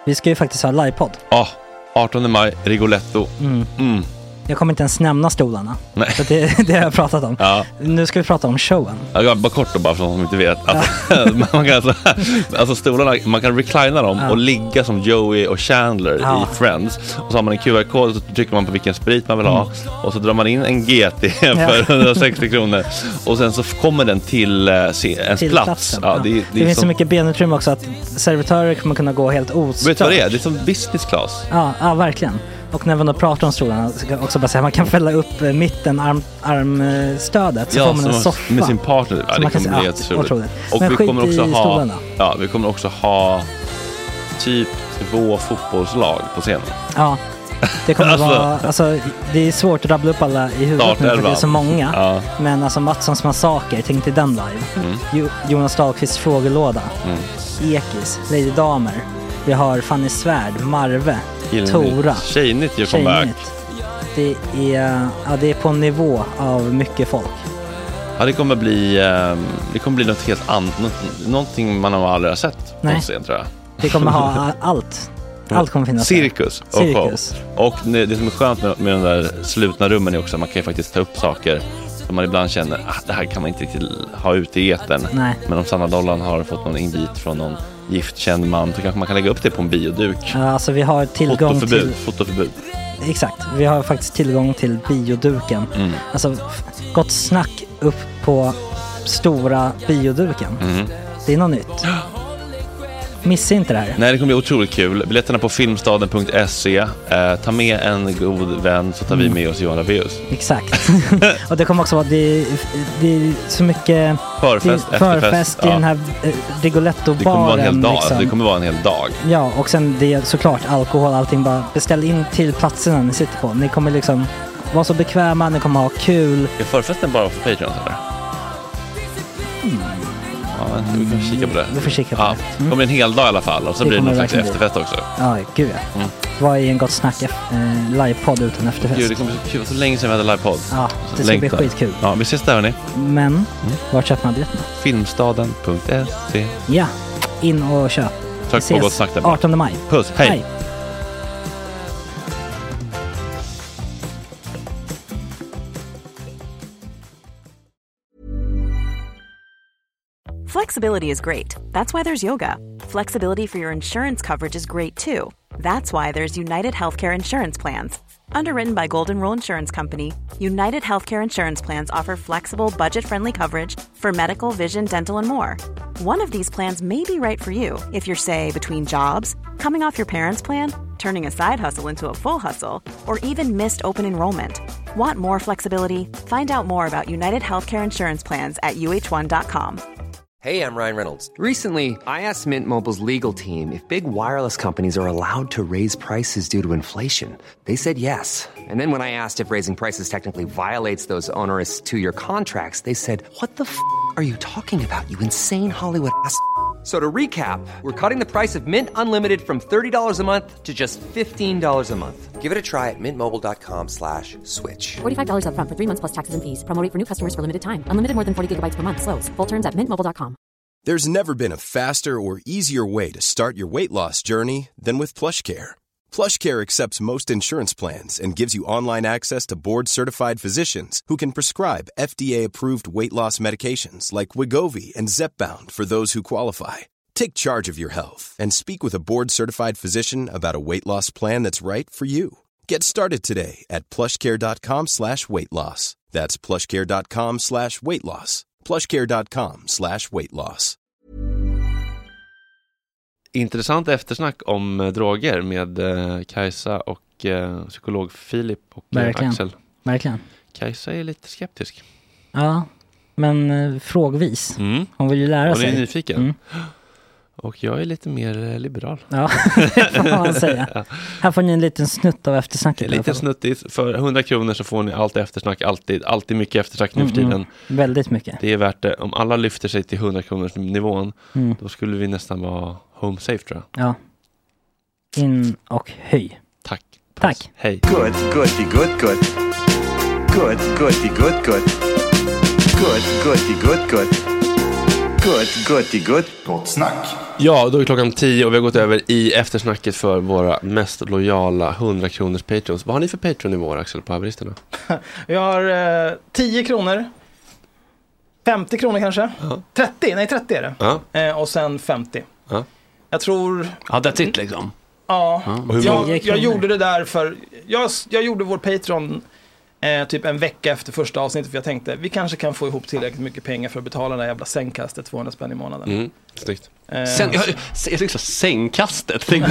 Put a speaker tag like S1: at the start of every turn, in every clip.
S1: Vi ska ju faktiskt ha livepodd.
S2: Ja, 18 maj, Rigoletto.
S1: Jag kommer inte ens nämna stolarna.
S2: Nej.
S1: För det har jag pratat om.
S2: Ja.
S1: Nu ska vi prata om showen.
S2: Ja, bara kort då, bara för de som inte vet. Man kan alltså stolarna, man kan reclina dem och ligga som Joey och Chandler i Friends. Och så har man en QR-kod och så trycker man på vilken sprit man vill ha. Och så drar man in en GT för 160 kronor. Och sen så kommer den till ens plats. Ja, det
S1: finns så mycket benutrymme också att servitörer kommer kunna gå helt ostört.
S2: Vet du vad det är? Det är som business class.
S1: Ja, verkligen. Och när man då pratar om stolarna så kan också bara säga att man kan fälla upp mitten armstödet så får man en soffa
S2: med sin partner. Ja, det kommer bli helt otroligt. Och
S1: men
S2: vi kommer också
S1: stolarna.
S2: vi kommer också ha typ 2 fotbollslag på scenen.
S1: Ja. Det kommer vara, alltså det är svårt att rabbla upp alla i huvudet nu för det är så många. Ja. Men alltså Mattssons massaker, tänk till den live. Jonas Dahlqvists frågelåda. Ekis, Lady Damer. Vi har Fanny Svärd, Marve, Tora.
S2: Tjejnytt gör comeback.
S1: Det är på en nivå av mycket folk.
S2: Ja, det kommer bli något helt annat. Någonting man har aldrig sett på scen, tror jag.
S1: Det kommer ha allt. Allt kommer finnas.
S2: Cirkus. Och det som är skönt med de där slutna rummen är också att man kan ju faktiskt ta upp saker som man ibland känner det här kan man inte riktigt ha ute i etern.
S1: Nej.
S2: Men om Sanna Dollan har fått någon invit från någon giftkänd man så kanske man kan lägga upp det på en bioduk.
S1: Ja, alltså vi har tillgång till
S2: fotoförbud.
S1: Exakt, vi har faktiskt tillgång till bioduken. Alltså gott snack upp på stora bioduken. Det är något nytt. Missa inte det här.
S2: Nej, det kommer bli otroligt kul. Biljetterna på filmstaden.se. Ta med en god vän så tar vi med oss Johan Rabaeus.
S1: Exakt. Och det kommer också vara det är så mycket förfest i den här Rigoletto-baren.
S2: Det kommer vara en hel dag.
S1: Liksom.
S2: Det kommer vara en hel dag.
S1: Ja, och sen det är såklart alkohol, allting. Bara beställ in till platserna ni sitter på. Ni kommer liksom vara så bekväma, ni kommer ha kul.
S2: Är förfesten bara för Patreon eller? Ja, vi kan kika på det.
S1: Vi får kika på det.
S2: Det kommer en hel dag i alla fall. Och så blir det någon slags efterfest också.
S1: Ja, gud ja. Vad är en gott snack livepodd utan efterfest?
S2: Gud, det kommer bli så länge sedan vi hade livepodd.
S1: Ja, det ska bli skitkul.
S2: Ja, vi ses där hörni.
S1: Men, var köper man biljetterna?
S2: Filmstaden.se.
S1: Ja, in och köp.
S2: Tack på gott snack där.
S1: 18 maj.
S2: Puss, hej.
S3: Flexibility is great. That's why there's yoga. Flexibility for your insurance coverage is great too. That's why there's United Healthcare Insurance Plans. Underwritten by Golden Rule Insurance Company, United Healthcare Insurance Plans offer flexible, budget-friendly coverage for medical, vision, dental, and more. One of these plans may be right for you if you're, say, between jobs, coming off your parents' plan, turning a side hustle into a full hustle, or even missed open enrollment. Want more flexibility? Find out more about United Healthcare Insurance Plans at uh1.com.
S4: Hey, I'm Ryan Reynolds. Recently, I asked Mint Mobile's legal team if big wireless companies are allowed to raise prices due to inflation. They said yes. And then when I asked if raising prices technically violates those onerous 2-year contracts, they said, "What the f*** are you talking about, you insane Hollywood ass?" So to recap, we're cutting the price of Mint Unlimited from $30 a month to just $15 a month. Give it a try at mintmobile.com/switch.
S5: $45 up front for 3 months plus taxes and fees. Promo rate for new customers for limited time. Unlimited more than 40 gigabytes per month. Slows full terms at mintmobile.com.
S6: There's never been a faster or easier way to start your weight loss journey than with PlushCare. PlushCare accepts most insurance plans and gives you online access to board-certified physicians who can prescribe FDA-approved weight loss medications like Wegovy and Zepbound for those who qualify. Take charge of your health and speak with a board-certified physician about a weight loss plan that's right for you. Get started today at plushcare.com/weightloss. That's plushcare.com/weightloss. plushcare.com/weightloss.
S2: Intressant eftersnack om droger med Kajsa och psykolog Filip och Axel.
S1: Verkligen.
S2: Kajsa är lite skeptisk.
S1: Ja, men frågvis. Hon vill ju lära sig.
S2: Hon är nyfiken. Och jag är lite mer liberal.
S1: Ja, det får man säga. Ja. Här får ni en liten snutt av eftersnacket.
S2: En liten snuttis. För 100 kronor så får ni allt eftersnack. Alltid mycket eftersnack nu för tiden.
S1: Väldigt mycket.
S2: Det är värt det. Om alla lyfter sig till 100 kronors nivån, då skulle vi nästan vara home safe, tror jag.
S1: Ja. In och höj.
S2: Tack.
S1: Tack.
S2: Hej.
S7: Good. Good. Gott snack.
S2: Ja, då är klockan 10 och vi har gått över i eftersnacket för våra mest lojala 100 kronors Patreons. Vad har ni för Patreon-nivåer, Axel, på haveristerna?
S8: Vi har 10 kronor, 50 kronor kanske, 30 är det. Och sen 50. Jag tror...
S9: Ja, that's it liksom.
S8: Ja, jag gjorde det där för... Jag gjorde vår Patreon typ en vecka efter första avsnittet, för jag tänkte vi kanske kan få ihop tillräckligt mycket pengar för att betala det där jävla sängkastet, 200 spänn i månaden.
S2: Snyggt.
S9: Jag tycker så sängkastet.
S8: Men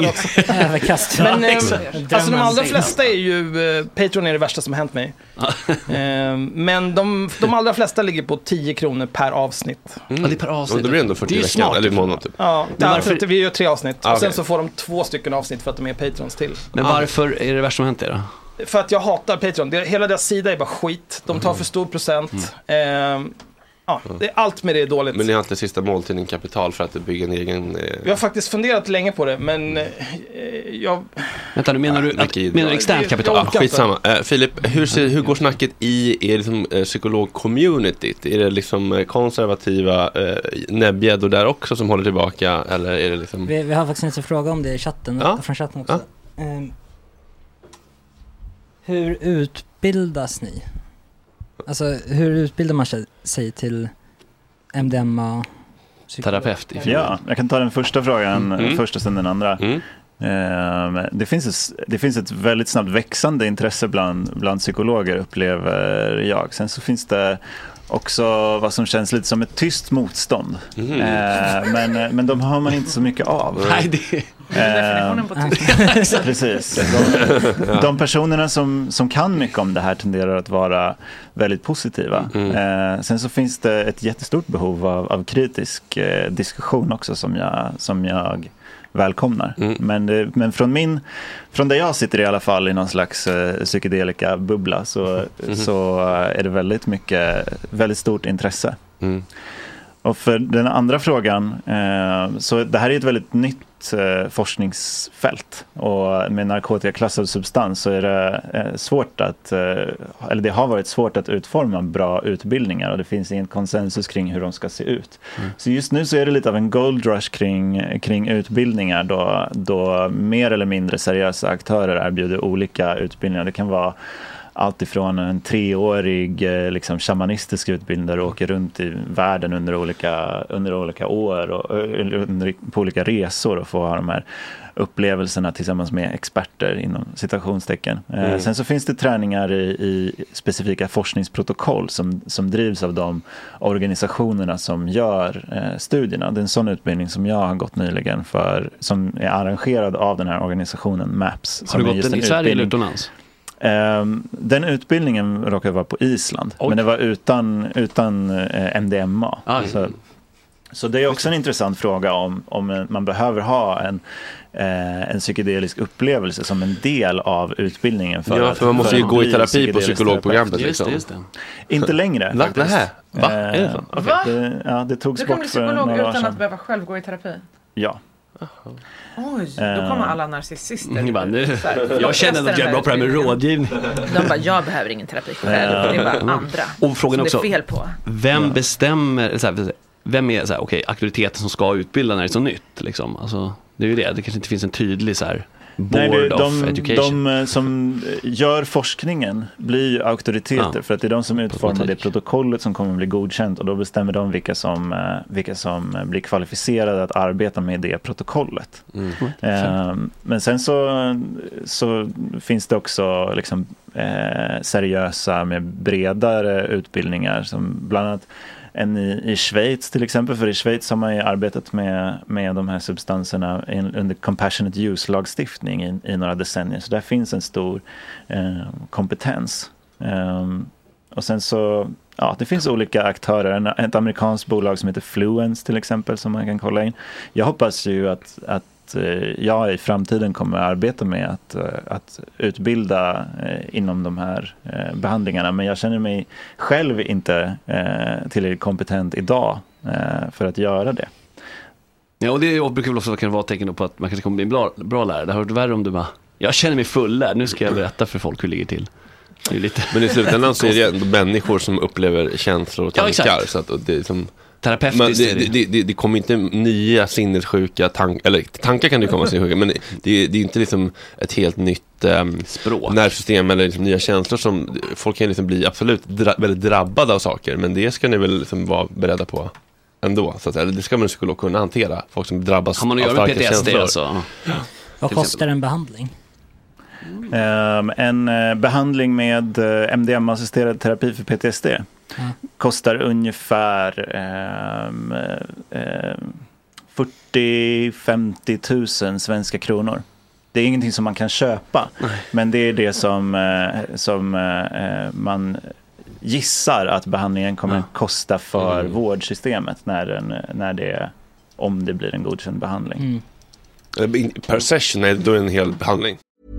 S8: alltså de allra flesta är ju Patreon är det värsta som har hänt mig. Men de allra flesta ligger på 10 kronor per avsnitt.
S9: Ja, det är per avsnitt.
S2: Det blir ändå 40 veckan eller månad typ.
S8: Ja, varför... vi gör 3 avsnitt. Och sen så får de 2 stycken avsnitt för att de är Patrons till.
S9: Men varför är det värsta som har hänt det då?
S8: För att jag hatar Patreon. Hela deras sida är bara skit. De tar för stor procent. Allt med det är dåligt.
S2: Men ni har inte sista måltiden kapital för att bygga en egen...
S8: Jag har faktiskt funderat länge på det, men jag...
S9: Vänta, menar du externt kapital?
S2: Skitsamma. Filip, hur går snacket i liksom, psykolog-communityt? Är det liksom konservativa näbbgäddor där också som håller tillbaka? Eller är det liksom...
S1: vi har faktiskt en fråga om det i chatten. Från chatten också. Hur utbildas ni? Alltså, hur utbildar man sig till MDMA?
S9: Terapeut?
S7: Ja, jag kan ta den första frågan först och sen den andra. Det finns ett väldigt snabbt växande intresse bland psykologer, upplever jag. Sen så finns det också vad som känns lite som ett tyst motstånd. Men de hör man inte så mycket av.
S9: Nej, det
S10: definitionen på tyst.
S7: Precis. De personerna som kan mycket om det här tenderar att vara väldigt positiva. Sen så finns det ett jättestort behov av kritisk diskussion också som jag välkomnar. Men från där jag sitter i alla fall i någon slags psykedelika bubbla så är det väldigt stort intresse. Och för den andra frågan, så det här är ett väldigt nytt forskningsfält, och med narkotikaklassad substans så är det svårt eller det har varit svårt att utforma bra utbildningar, och det finns ingen konsensus kring hur de ska se ut. Så just nu så är det lite av en gold rush kring utbildningar då mer eller mindre seriösa aktörer erbjuder olika utbildningar. Det kan vara allt ifrån en 3-årig liksom shamanistisk utbildning där du åker runt i världen under olika år och på olika resor och får ha de här upplevelserna tillsammans med experter inom citationstecken. Sen så finns det träningar i specifika forskningsprotokoll som drivs av de organisationerna som gör studierna. Det är en sån utbildning som jag har gått nyligen som är arrangerad av den här organisationen MAPS.
S9: Har du gått den i Sverige eller utomlands?
S7: Den utbildningen råkade vara på Island. Men det var utan MDMA. Så det är också en intressant fråga om man behöver ha en psykedelisk upplevelse som en del av utbildningen.
S2: För man måste ju gå i terapi på psykologprogrammet. Just det.
S7: Inte längre faktiskt.
S2: Va? Är det så?
S7: Okay. Det togs bort för några år sedan.
S10: Du kan bli psykolog utan att behöva själv gå i terapi?
S7: Ja.
S10: Oj, då kommer alla narcissister.
S9: Jag känner att jag är bra på det här med rådgivning.
S10: De bara, jag behöver ingen terapi själv. Det är bara andra.
S9: Och frågan också,
S10: det är fel på.
S9: Vem bestämmer, vem är auktoriteten som ska utbilda när det är så nytt? Liksom? Alltså, det är ju det. Det kanske inte finns en tydlig board of education.
S7: De som gör forskningen blir auktoriteter för att det är de som utformar det protokollet som kommer att bli godkänt, och då bestämmer de vilka som blir kvalificerade att arbeta med det protokollet. Men sen så finns det också liksom, seriösa med bredare utbildningar som bland annat än i Schweiz till exempel, för i Schweiz har man ju arbetat med de här substanserna under compassionate use-lagstiftning i några decennier, så där finns en stor kompetens. Och sen så, det finns olika aktörer, ett amerikanskt bolag som heter Fluence till exempel som man kan kolla in. Jag hoppas ju att jag i framtiden kommer att arbeta med att utbilda inom de här behandlingarna, men jag känner mig själv inte tillräckligt kompetent idag för att göra det.
S9: Ja, och det brukar väl också kunna vara tecken på att man kanske kommer bli en bra lärare. Det har varit värre om du bara, jag känner mig fullärd, nu ska jag berätta för folk hur det ligger till. Det är lite
S2: men i slutändan så är det människor som upplever känslor och tankar, så att det är som
S9: terapeutiskt.
S2: Men det kommer inte nya sinnessjuka tankar kan det komma sinnessjuka, men det är inte liksom ett helt nytt nervsystem eller liksom nya känslor som folk kan liksom bli absolut väldigt drabbade av saker, men det ska ni väl liksom vara beredda på ändå, så att det ska man skulle kunna hantera, folk som drabbas av starka känslor.
S9: Alltså.
S1: Vad kostar en behandling?
S7: En behandling med MDMA-assisterad terapi för PTSD kostar ungefär 40-50 000 svenska kronor. Det är ingenting som man kan köpa. Men det är det som man gissar att behandlingen kommer kosta för vårdsystemet om det blir en godkänd behandling.
S2: Per session är då en hel behandling.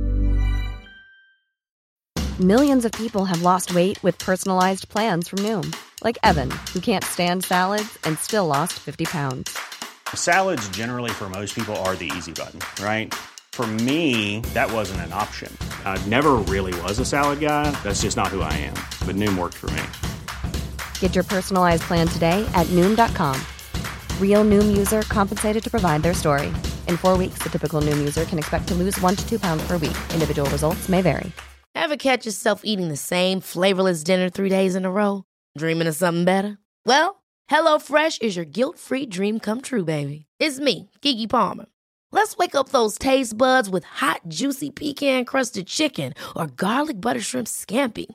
S11: Millions of people have lost weight with personalized plans from Noom. Like Evan, who can't stand salads and still lost 50 pounds.
S12: Salads generally for most people are the easy button, right? For me, that wasn't an option. I never really was a salad guy. That's just not who I am. But Noom worked for me.
S11: Get your personalized plan today at Noom.com. Real Noom user compensated to provide their story. In 4 weeks, the typical Noom user can expect to lose 1 to 2 pounds per week. Individual results may vary.
S13: Ever catch yourself eating the same flavorless dinner 3 days in a row? Dreaming of something better? Well, HelloFresh is your guilt-free dream come true, baby. It's me, Keke Palmer. Let's wake up those taste buds with hot, juicy pecan-crusted chicken or garlic butter shrimp scampi.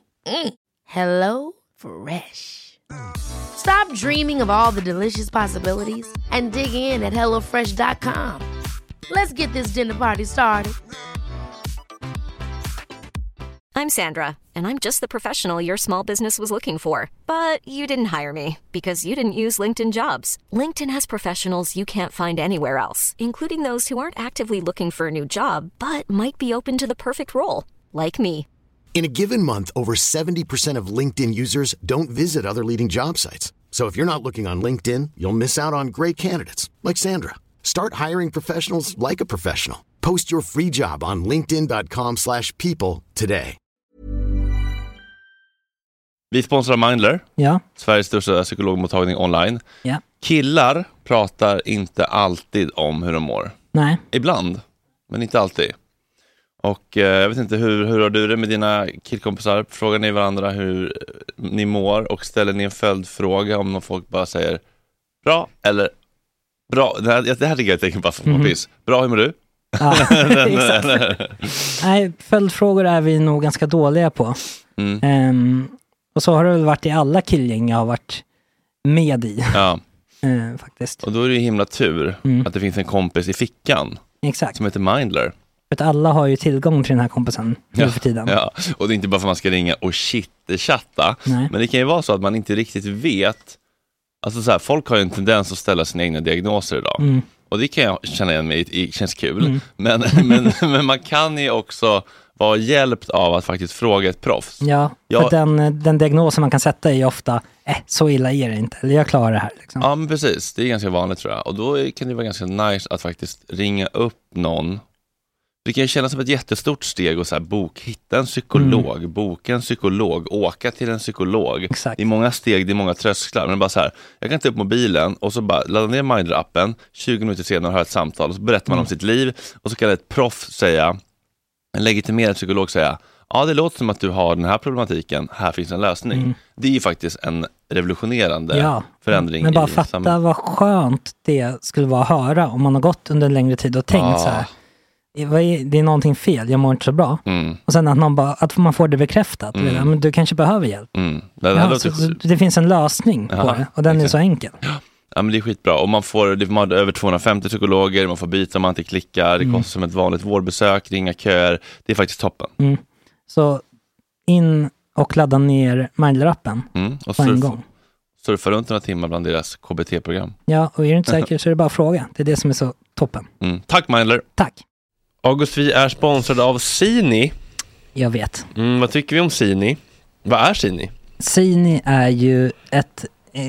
S13: HelloFresh. Stop dreaming of all the delicious possibilities and dig in at HelloFresh.com. Let's get this dinner party started.
S14: I'm Sandra, and I'm just the professional your small business was looking for. But you didn't hire me because you didn't use LinkedIn Jobs. LinkedIn has professionals you can't find anywhere else, including those who aren't actively looking for a new job, but might be open to the perfect role, like me.
S15: In a given month, over 70% of LinkedIn users don't visit other leading job sites. So if you're not looking on LinkedIn, you'll miss out on great candidates, like Sandra. Start hiring professionals like a professional. Post your free job on linkedin.com/people today.
S2: Vi sponsrar Mindler.
S1: Ja.
S2: Sveriges största psykologmottagning online.
S1: Ja.
S2: Killar pratar inte alltid om hur de mår.
S1: Nej.
S2: Ibland, men inte alltid. Och jag vet inte, hur har du det med dina killkompisar? Frågar ni varandra hur ni mår och ställer ni en följdfråga om någon folk bara säger bra eller bra? Det här tycker jag är ett tecken på piss. Bra, hur mår du?
S1: Ja, exakt. Nej, följdfrågor är vi nog ganska dåliga på. Och så har det väl varit i alla killgäng jag har varit med i. Ja. Faktiskt.
S2: Och då är det ju himla tur att det finns en kompis i fickan.
S1: Exakt.
S2: Som heter Mindler.
S1: För att alla har ju tillgång till den här kompisen nu för tiden.
S2: Ja, och det är inte bara för att man ska ringa och chatta. Men det kan ju vara så att man inte riktigt vet. Alltså så här, folk har ju en tendens att ställa sina egna diagnoser idag. Och det kan jag känna igen mig i, känns kul. Men man kan ju också vara hjälpt av att faktiskt fråga ett proffs.
S1: Ja, för den diagnosen man kan sätta är ju ofta så illa är det inte, eller jag klarar det här. Liksom.
S2: Ja, men precis. Det är ganska vanligt, tror jag. Och då kan det vara ganska nice att faktiskt ringa upp någon. Det kan ju kännas som ett jättestort steg och så här, hitta en psykolog, boka en psykolog, åka till en psykolog.
S1: Exakt.
S2: Det är många steg, det är många trösklar. Men bara så här, jag kan ta upp mobilen och så bara ladda ner Mindler-appen, 20 minuter senare har ett samtal och så berättar man om sitt liv och så kan ett proffs säga, en legitimerad psykolog säga, ja, det låter som att du har den här problematiken, här finns en lösning. Det är ju faktiskt en revolutionerande förändring.
S1: Men bara fatta vad skönt det skulle vara att höra om man har gått under en längre tid och tänkt så här, det är någonting fel, jag mår inte så bra. Och sen att man får det bekräftat. Men du kanske behöver hjälp. Det finns en lösning på det och den är så enkel.
S2: Ja, men det är skitbra. Och man får över 250 psykologer, man får byta om man inte klickar. Det kostar som ett vanligt vårdbesök, ringa köer. Det är faktiskt toppen.
S1: Så in och ladda ner Mindler-appen
S2: och
S1: på en gång.
S2: Surfa runt några timmar bland deras KBT-program.
S1: Ja, och är du inte säker så är det bara fråga. Det är det som är så toppen.
S2: Tack Mindler.
S1: Tack.
S2: August, vi är sponsrade av Sini.
S1: Jag vet.
S2: Vad tycker vi om Sini? Vad är Sini?
S1: Sini är ju ett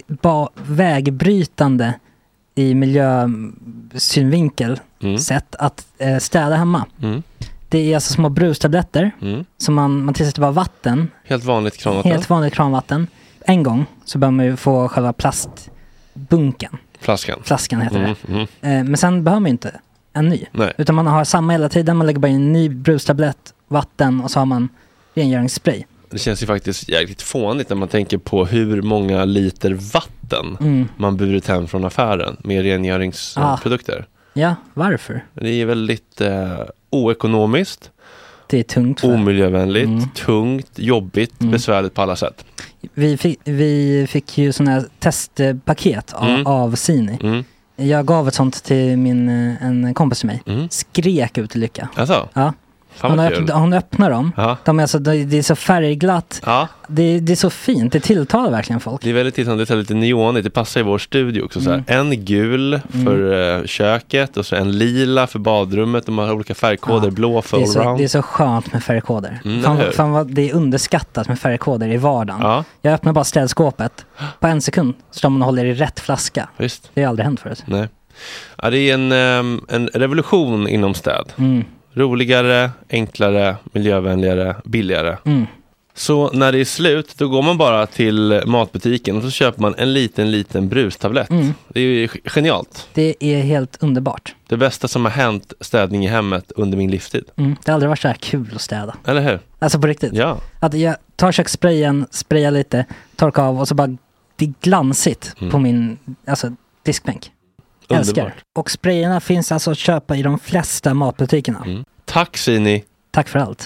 S1: vägbrytande i miljösynvinkel sätt att städa hemma. Det är alltså små brustabletter som man tillsätter bara vatten.
S2: Helt vanligt kranvatten.
S1: En gång så bör man ju få själva bunken. Flaskan heter det. Men sen behöver man inte en ny.
S2: Nej.
S1: Utan man har samma hela tiden. Man lägger bara in en ny brustablett, vatten och så har man rengöringsspray. Det
S2: känns ju faktiskt jäkligt fånigt när man tänker på hur många liter vatten man burit hem från affären med rengöringsprodukter.
S1: Ja, varför?
S2: Det är väldigt oekonomiskt.
S1: Det är tungt.
S2: Omiljövänligt, tungt, jobbigt, besvärligt på alla sätt.
S1: Vi fick ju sådana här testpaket av Sini. Jag gav ett sånt till en kompis till mig. Skrek ut i lycka.
S2: Alltså?
S1: Ja. Hon öppnar dem. De är alltså, det är så färgglatt. Det är så fint. Det tilltalar verkligen folk.
S2: Det är väldigt tilltalande. Det är lite neonigt. Det passar i vår studio också. Så här. En gul för köket och så en lila för badrummet. De har olika färgkoder. Blå för allround.
S1: Det är så skönt med färgkoder. Fan vad det är underskattat med färgkoder i vardagen. Jag öppnar bara ställskåpet. På 1 sekund står man och håller i rätt flaska.
S2: Visst.
S1: Det har aldrig hänt förut.
S2: Nej. Ja, det är en revolution inom städ. Roligare, enklare, miljövänligare, billigare. Så när det är slut, då går man bara till matbutiken och så köper man en liten brustablett. Det är ju genialt.
S1: Det är helt underbart.
S2: Det bästa som har hänt städning i hemmet under min livstid.
S1: Det har aldrig varit så här kul att städa.
S2: Eller hur?
S1: Alltså på riktigt.
S2: Ja.
S1: Att jag tar kökssprayen, sprayar lite, torkar av och så bara det är glansigt på min diskbänk. Älskar. Och sprayerna finns alltså att köpa i de flesta matbutikerna.
S2: Tack Sini.
S1: Tack för allt.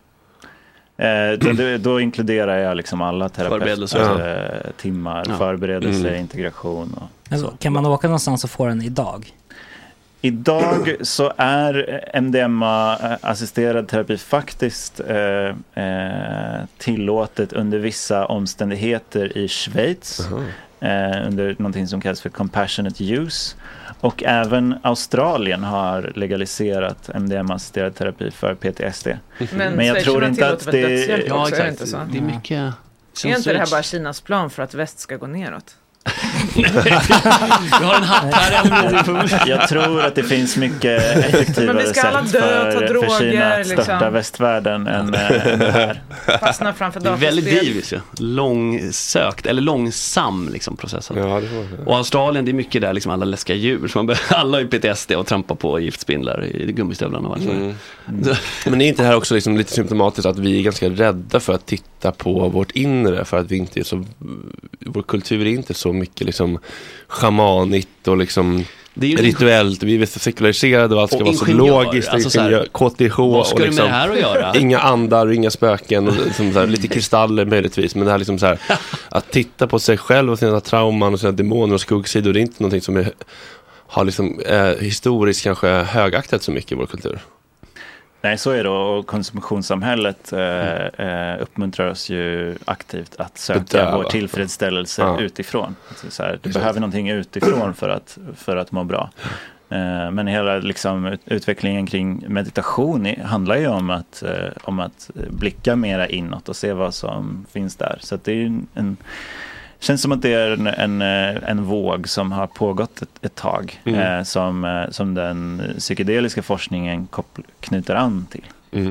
S7: Då inkluderar jag liksom alla terapeuttimmar, förberedelse, integration och så.
S1: Kan man åka någonstans och få den idag?
S7: Idag så är MDMA-assisterad terapi faktiskt tillåtet under vissa omständigheter i Schweiz. Under någonting som kallas för compassionate use. Och även Australien har legaliserat MDMA-assisterad terapi för PTSD.
S10: Men jag tror inte att det är också, är det inte så?
S9: Det är mycket.
S10: Är inte det här bara Kinas plan för att väst ska gå neråt?
S9: Du har en hatt här.
S7: Jag tror att det finns mycket effektivare sätt för Kina att störta liksom västvärlden än det här.
S10: Fastna framför
S9: datorspel. Det är väldigt divis, långsökt eller långsam liksom, processen.
S2: Ja, det var det.
S9: Och Australien, det är mycket där liksom alla läskiga djur. Så alla har ju PTSD och trampar på giftspindlar i gummistövlarna.
S2: Men det är inte här också liksom lite symptomatiskt att vi är ganska rädda för att titta på vårt inre, för att vi inte är så, vår kultur är inte så mycket liksom schamanigt och liksom rituellt. Vi är så sekulariserade och allt ska vara så logiskt.
S9: Alltså så här,
S2: KTH och liksom,
S9: det här att göra?
S2: Inga andar och inga spöken och liksom så här, lite kristaller möjligtvis, men det här liksom så här, att titta på sig själv och sina trauman och sina demoner och skuggsidor, det är inte någonting som har liksom historiskt kanske högaktat så mycket i vår kultur.
S7: Nej, så är det, och konsumtionssamhället uppmuntrar oss ju aktivt att söka vår tillfredsställelse utifrån. Så här, du behöver någonting utifrån för att må bra. Men hela liksom, utvecklingen kring meditation handlar ju om att blicka mera inåt och se vad som finns där. Så att det är känns som att det är en våg som har pågått ett tag som den psykedeliska forskningen knyter an till.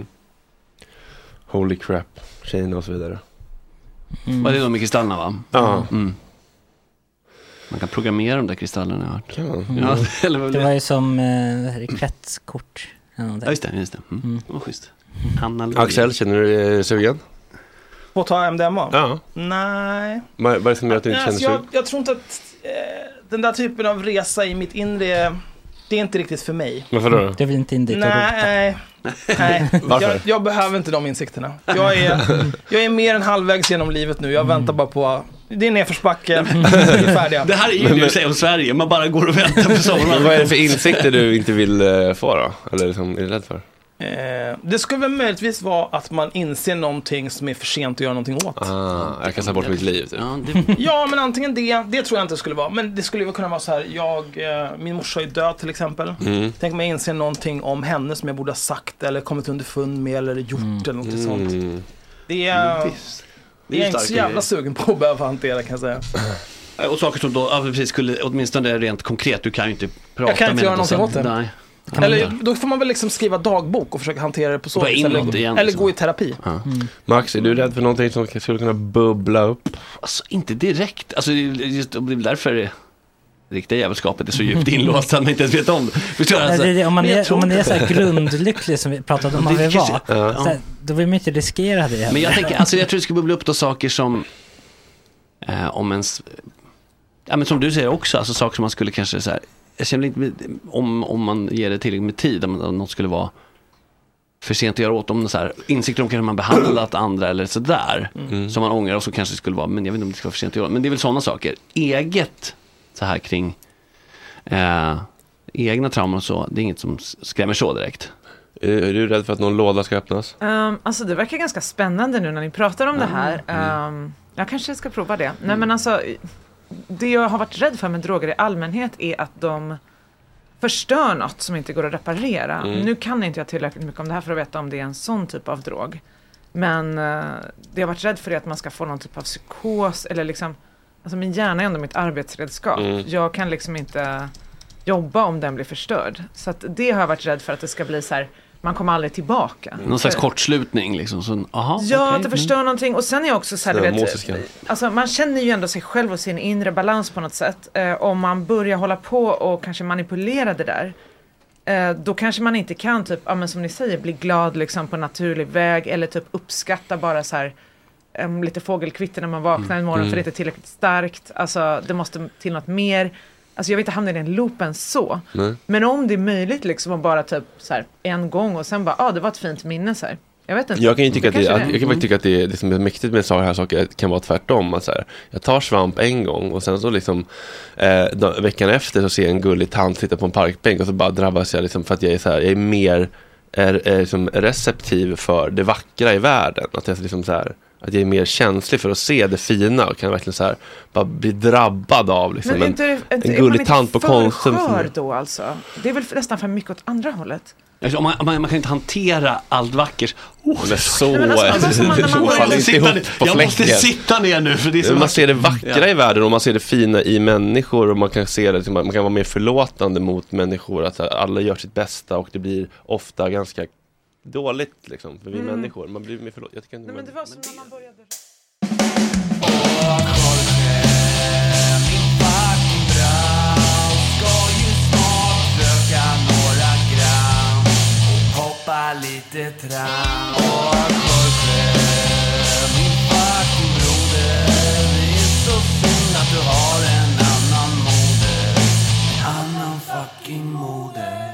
S2: Holy crap, Kina och så vidare.
S9: Var det då med kristallerna, va?
S2: Ja.
S9: Man kan programmera de där kristallerna.
S1: Det var ju som kretskort.
S9: Ja, just det. Vad schysst.
S2: Axel, känner du dig sugen?
S8: På att ta MDMA?
S2: Ja.
S8: Nej.
S2: Vad är det som gör att du inte känner sugen?
S8: Jag tror inte att den där typen av resa i mitt inre, det är inte riktigt för mig.
S2: Varför då?
S1: Det vill inte in dit.
S8: Nej. Jag behöver inte de insikterna. Jag är mer än halvvägs genom livet nu. Jag väntar bara på, det är nedförsbacke. Vi är färdiga.
S9: Det här är ju du säger om Sverige. Man bara går och väntar på sommaren.
S2: Vad är det för insikter du inte vill få då? Eller liksom, är du rädd för?
S8: Det skulle väl möjligtvis vara att man inser någonting som är för sent att göra någonting åt.
S2: Jag kan ta bort mitt liv.
S8: Ja, men antingen det tror jag inte skulle vara. Men det skulle ju kunna vara så här, min morsa är död till exempel. Tänk om jag inser någonting om henne som jag borde ha sagt eller kommit underfund med eller gjort eller något sånt. Det är inte så jävla sugen på att behöva hantera, kan jag säga.
S9: Och saker som då precis skulle, åtminstone rent konkret, du kan ju inte prata.
S8: Jag kan inte göra någonting åt det.
S9: Nej.
S8: Eller då får man väl liksom skriva dagbok och försöka hantera det på så vis. Eller gå i terapi.
S2: Max, är du rädd för någonting som skulle kunna bubbla upp?
S9: Alltså inte direkt. Alltså just det är därför riktiga jävelskapet är så djupt inlåst att man inte ens vet om det. Alltså,
S1: om man är så här grundlycklig som vi pratade om man vill vara, då vill man inte riskera det heller.
S9: Men jag tänker, alltså jag tror det skulle bubbla upp då saker som om ens, ja men som du säger också, alltså saker som man skulle kanske så här, jag känner inte om man ger det tillräckligt med tid, om något skulle vara för sent att göra åt, om så här insikter om kanske man behandlat andra eller sådär som man ångrar, och så kanske det skulle vara, men jag vet inte om det ska vara för sent att göra, men det är väl sådana saker. Eget så här kring egna trauman och så, det är inget som skrämmer så direkt.
S2: Är du rädd för att någon låda ska öppnas?
S10: Alltså det verkar ganska spännande nu när ni pratar om det här. Jag kanske ska prova det. Nej men alltså, det jag har varit rädd för med droger i allmänhet är att de förstör något som inte går att reparera. Nu kan inte jag tillräckligt mycket om det här för att veta om det är en sån typ av drog. Men det jag har varit rädd för är att man ska få någon typ av psykos eller liksom, alltså min hjärna är ändå mitt arbetsredskap. Jag kan liksom inte jobba om den blir förstörd. Så att det har jag varit rädd för, att det ska bli så här, man kommer aldrig tillbaka.
S9: Någon slags kortslutning liksom. Så,
S10: att det förstör någonting. Och sen är jag också så här, alltså man känner ju ändå sig själv och sin inre balans på något sätt. Om man börjar hålla på och kanske manipulera det där, då kanske man inte kan typ, ja men som ni säger, bli glad liksom på naturlig väg, eller typ uppskatta bara så här lite fågelkvitter när man vaknar en morgon för det är inte tillräckligt starkt. Alltså det måste till något mer. Alltså jag vill inte hamna i den loopen så. Nej. Men om det är möjligt liksom att bara typ så här en gång och sen bara, det var ett fint minne så här. Jag vet inte.
S2: Jag kan ju tycka att det som är mäktigt med så här saker kan vara tvärtom. Att så här, jag tar svamp en gång och sen så liksom veckan efter så ser jag en gullig tant sitta på en parkbänk och så bara drabbas jag liksom, för att jag är så här, jag är mer liksom receptiv för det vackra i världen. Att jag liksom så här, att jag är mer känslig för att se det fina och kan verkligen så här bara bli drabbad av liksom en gullig tant på Konsum.
S10: Då alltså. Det är väl nästan för mycket åt andra hållet.
S9: Alltså, man kan inte hantera allt vackert.
S2: Men så
S9: jag måste sitta ner nu för det är så
S2: man ser det vackra i världen och man ser det fina i människor och man kan se det, man kan vara mer förlåtande mot människor, att alla gör sitt bästa och det blir ofta ganska dåligt liksom för vi människor. Man blir mer förlåt. Jag tycker inte.
S10: Nej, men det var som när man började.
S16: Lite tram och Jorge, min fucking broder. Det är så synd att du har en annan moder, en annan fucking moder.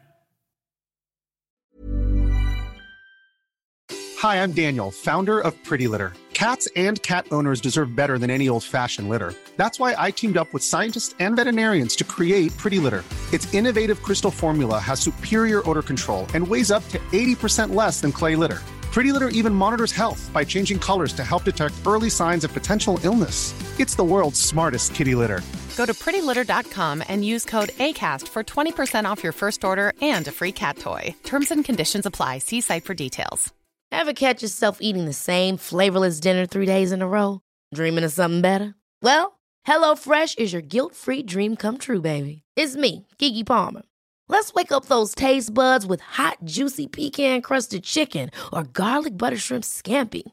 S17: Hi, I'm Daniel, founder of Pretty Litter. Cats and cat owners deserve better than any old-fashioned litter. That's why I teamed up with scientists and veterinarians to create Pretty Litter. Its innovative crystal formula has superior odor control and weighs up to 80% less than clay litter. Pretty Litter even monitors health by changing colors to help detect early signs of potential illness. It's the world's smartest kitty litter.
S18: Go to prettylitter.com and use code ACAST for 20% off your first order and a free cat toy. Terms and conditions apply. See site for details.
S13: Ever catch yourself eating the same flavorless dinner 3 days in a row? Dreaming of something better? Well, HelloFresh is your guilt-free dream come true, baby. It's me, Keke Palmer. Let's wake up those taste buds with hot, juicy pecan-crusted chicken or garlic butter shrimp scampi.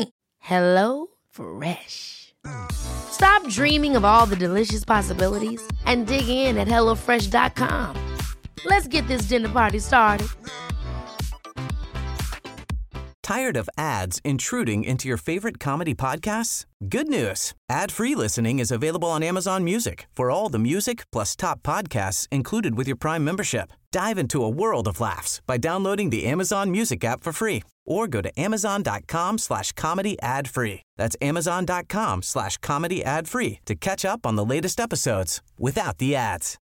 S13: HelloFresh. Stop dreaming of all the delicious possibilities and dig in at HelloFresh.com. Let's get this dinner party started.
S19: Tired of ads intruding into your favorite comedy podcasts? Good news. Ad-free listening is available on Amazon Music for all the music plus top podcasts included with your Prime membership. Dive into a world of laughs by downloading the Amazon Music app for free or go to amazon.com/comedy ad-free. That's amazon.com/comedy ad-free to catch up on the latest episodes without the ads.